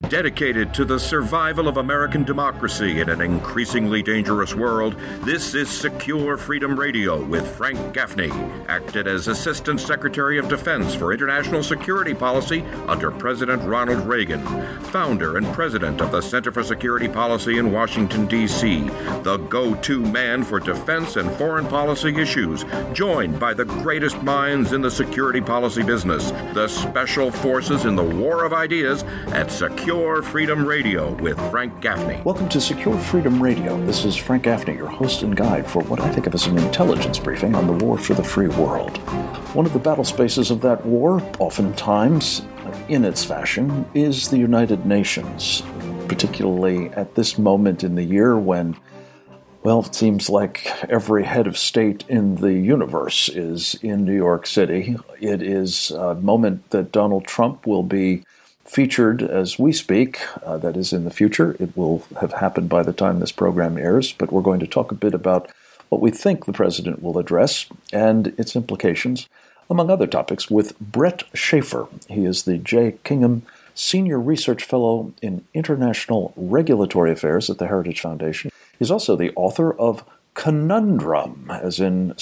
Dedicated to the survival of American democracy in an increasingly dangerous world, this is Secure Freedom Radio with Frank Gaffney, acted as Assistant Secretary of Defense for International Security Policy under President Ronald Reagan, founder and president of the Center for Security Policy in Washington, D.C., the go-to man for defense and foreign policy issues, joined by the greatest minds in the security policy business, the special forces in the war of ideas at Secure Freedom Radio with Frank Gaffney. Welcome to Secure Freedom Radio. This is Frank Gaffney, your host and guide for what I think of as an intelligence briefing on the war for the free world. One of the battle spaces of that war, oftentimes in its fashion, is the United Nations, particularly at this moment in the year when, well, it seems like every head of state in the universe is in New York City. It is a moment that Donald Trump will be featured as we speak. That is in the future. It will have happened by the time this program airs, but we're going to talk a bit about what we think the president will address and its implications, among other topics, with Brett Schaefer. He is the J. Kingham Senior Research Fellow in International Regulatory Affairs at the Heritage Foundation. He's also the author of Conundrum, as in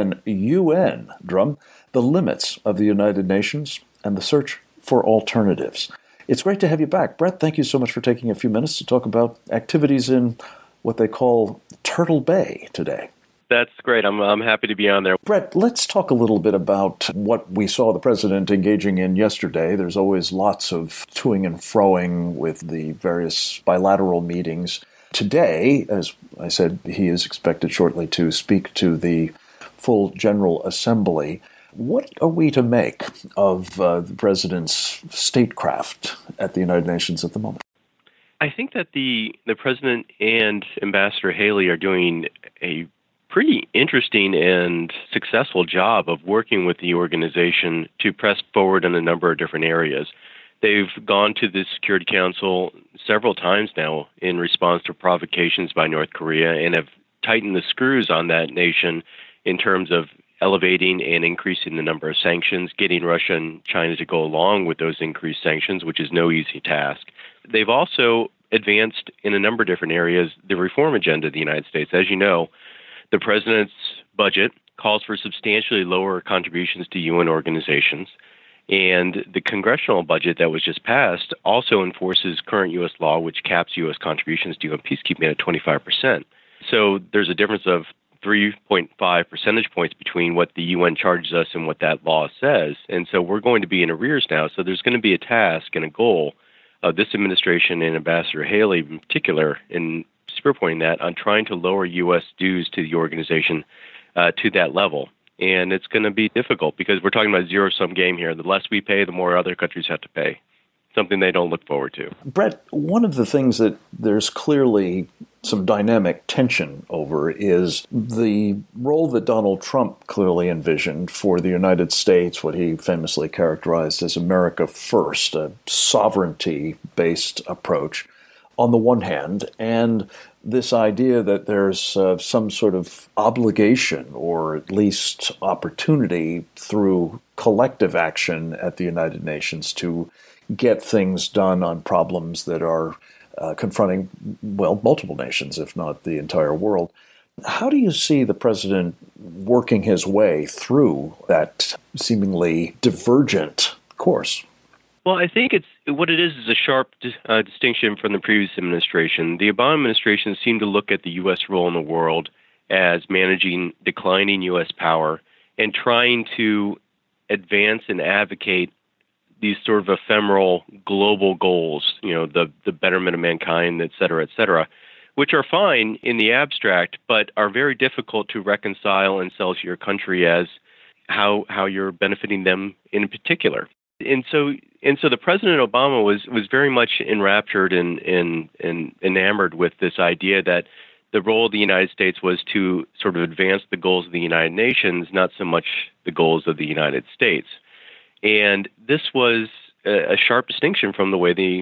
C-O-N-U-N, drum, The Limits of the United Nations and the Search for Alternatives. It's great to have you back. Brett, thank you so much for taking a few minutes to talk about activities in what they call Turtle Bay today. That's great. I'm happy to be on there. Brett, let's talk a little bit about what we saw the president engaging in yesterday. There's always lots of toing and froing with the various bilateral meetings. Today, as I said, he is expected shortly to speak to the full General Assembly. What are we to make of the president's statecraft at the United Nations at the moment? I think that the president and Ambassador Haley are doing a pretty interesting and successful job of working with the organization to press forward in a number of different areas. They've gone to the Security Council several times now in response to provocations by North Korea and have tightened the screws on that nation in terms of elevating and increasing the number of sanctions, getting Russia and China to go along with those increased sanctions, which is no easy task. They've also advanced in a number of different areas the reform agenda of the United States. As you know, the president's budget calls for substantially lower contributions to UN organizations, and the congressional budget that was just passed also enforces current U.S. law, which caps U.S. contributions to UN peacekeeping at 25%. So there's a difference of 3.5 percentage points between what the UN charges us and what that law says. And so we're going to be in arrears now. So there's going to be a task and a goal of this administration and Ambassador Haley in particular in spearpointing that on trying to lower U.S. dues to the organization to that level. And it's going to be difficult because we're talking about a zero-sum game here. The less we pay, the more other countries have to pay. Something they don't look forward to. Brett, one of the things that there's clearly some dynamic tension over is the role that Donald Trump clearly envisioned for the United States, what he famously characterized as America First, a sovereignty-based approach on the one hand, and this idea that there's some sort of obligation or at least opportunity through collective action at the United Nations to get things done on problems that are confronting, well, multiple nations, if not the entire world. How do you see the president working his way through that seemingly divergent course? Well, I think what it is a sharp distinction from the previous administration. The Obama administration seemed to look at the U.S. role in the world as managing declining U.S. power and trying to advance and advocate these sort of ephemeral global goals, the betterment of mankind, et cetera, which are fine in the abstract, but are very difficult to reconcile and sell to your country as how you're benefiting them in particular. And so the President Obama was very much enraptured and enamored with this idea that the role of the United States was to sort of advance the goals of the United Nations, not so much the goals of the United States. And this was a sharp distinction from the way the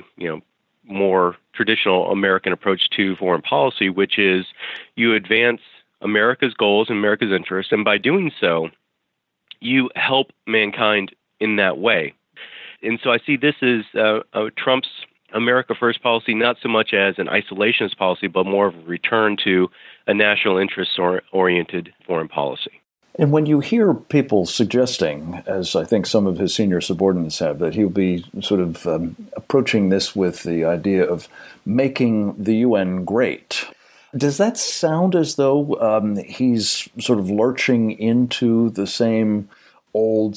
more traditional American approach to foreign policy, which is you advance America's goals and America's interests, and by doing so, you help mankind in that way. And so I see this as Trump's America First policy, not so much as an isolationist policy, but more of a return to a national interest-oriented foreign policy. And when you hear people suggesting, as I think some of his senior subordinates have, that he'll be sort of approaching this with the idea of making the UN great, does that sound as though he's sort of lurching into the same old,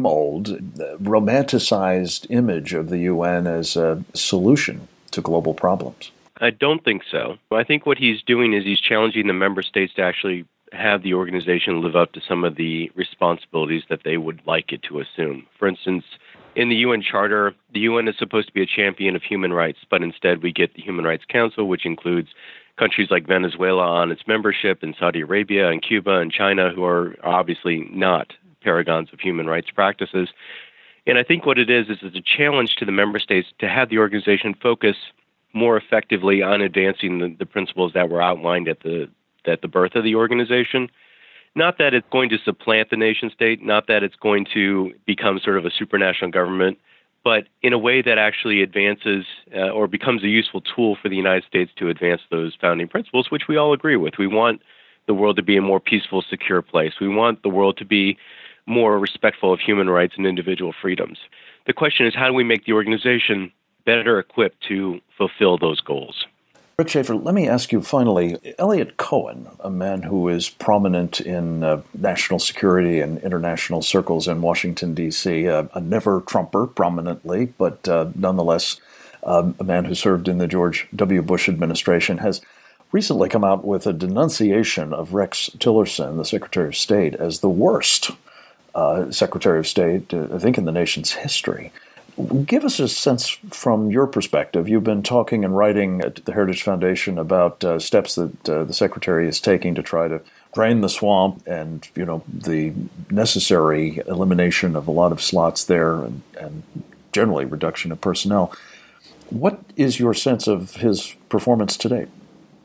romanticized image of the UN as a solution to global problems? I don't think so. I think what he's doing is he's challenging the member states to actually have the organization live up to some of the responsibilities that they would like it to assume. For instance, in the UN Charter, the UN is supposed to be a champion of human rights, but instead we get the Human Rights Council, which includes countries like Venezuela on its membership, and Saudi Arabia and Cuba and China, who are obviously not paragons of human rights practices. And I think what it is it's a challenge to the member states to have the organization focus more effectively on advancing the principles that were outlined at the birth of the organization. Not that it's going to supplant the nation state, not that it's going to become sort of a supranational government, but in a way that actually advances or becomes a useful tool for the United States to advance those founding principles, which we all agree with. We want the world to be a more peaceful, secure place. We want the world to be more respectful of human rights and individual freedoms. The question is, how do we make the organization better equipped to fulfill those goals? Brett Schaefer, let me ask you finally, Eliot Cohen, a man who is prominent in national security and international circles in Washington, D.C., a never-Trumper prominently, but nonetheless a man who served in the George W. Bush administration, has recently come out with a denunciation of Rex Tillerson, the Secretary of State, as the worst Secretary of State, I think, in the nation's history. Give us a sense from your perspective. You've been talking and writing at the Heritage Foundation about steps that the Secretary is taking to try to drain the swamp and, the necessary elimination of a lot of slots there and generally reduction of personnel. What is your sense of his performance to date?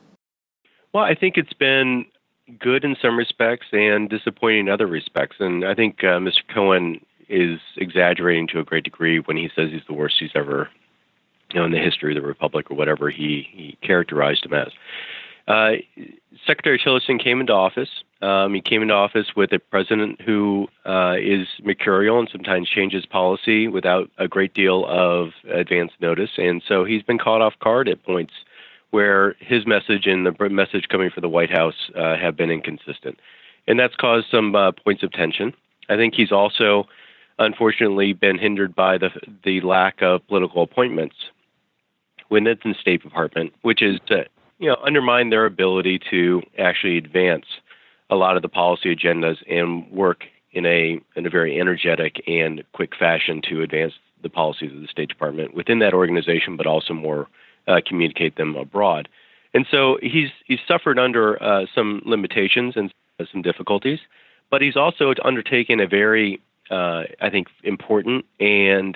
Well, I think it's been good in some respects and disappointing in other respects. And I think Mr. Cohen is exaggerating to a great degree when he says he's the worst he's ever, in the history of the Republic, or whatever he characterized him as. Secretary Tillerson came into office. He came into office with a president who is mercurial and sometimes changes policy without a great deal of advance notice. And so he's been caught off guard at points where his message and the message coming from the White House have been inconsistent. And that's caused some points of tension. I think he's also unfortunately been hindered by the lack of political appointments within the State Department, which is to undermine their ability to actually advance a lot of the policy agendas and work in a very energetic and quick fashion to advance the policies of the State Department within that organization, but also more communicate them abroad. And so he's suffered under some limitations and some difficulties, but he's also undertaken a very I think, important and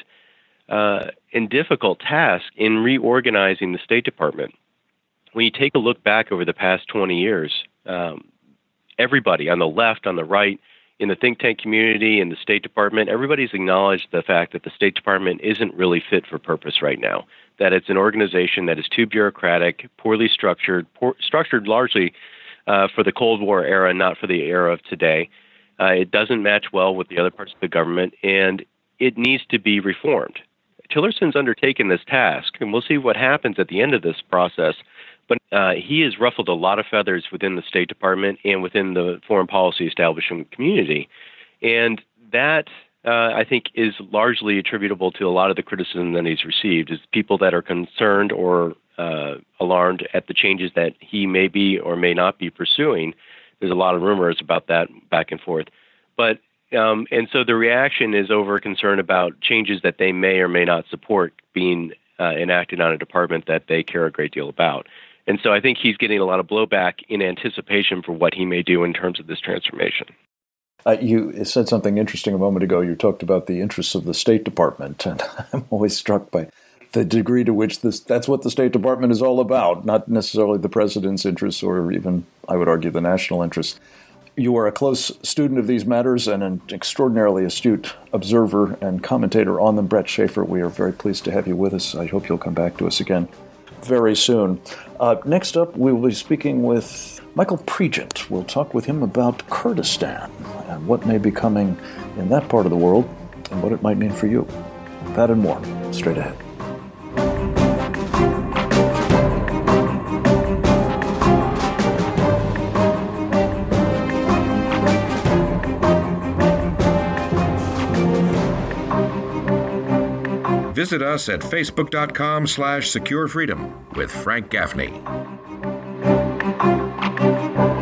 difficult task in reorganizing the State Department. When you take a look back over the past 20 years, everybody on the left, on the right, in the think tank community, in the State Department, everybody's acknowledged the fact that the State Department isn't really fit for purpose right now, that it's an organization that is too bureaucratic, poorly structured, structured largely for the Cold War era, not for the era of today. It doesn't match well with the other parts of the government, and it needs to be reformed. Tillerson's undertaken this task, and we'll see what happens at the end of this process. But he has ruffled a lot of feathers within the State Department and within the foreign policy establishment community. And that, I think, is largely attributable to a lot of the criticism that he's received, is people that are concerned or alarmed at the changes that he may be or may not be pursuing. There's a lot of rumors about that back and forth. But and so the reaction is over concern about changes that they may or may not support being enacted on a department that they care a great deal about. And so I think he's getting a lot of blowback in anticipation for what he may do in terms of this transformation. You said something interesting a moment ago. You talked about the interests of the State Department, and I'm always struck by the degree to which that's what the State Department is all about, not necessarily the president's interests or even, I would argue, the national interests. You are a close student of these matters and an extraordinarily astute observer and commentator on them. Brett Schaefer, we are very pleased to have you with us. I hope you'll come back to us again very soon. Next up, we will be speaking with Michael Pregent. We'll talk with him about Kurdistan and what may be coming in that part of the world and what it might mean for you. That and more, straight ahead. Visit us at facebook.com/securefreedom with Frank Gaffney.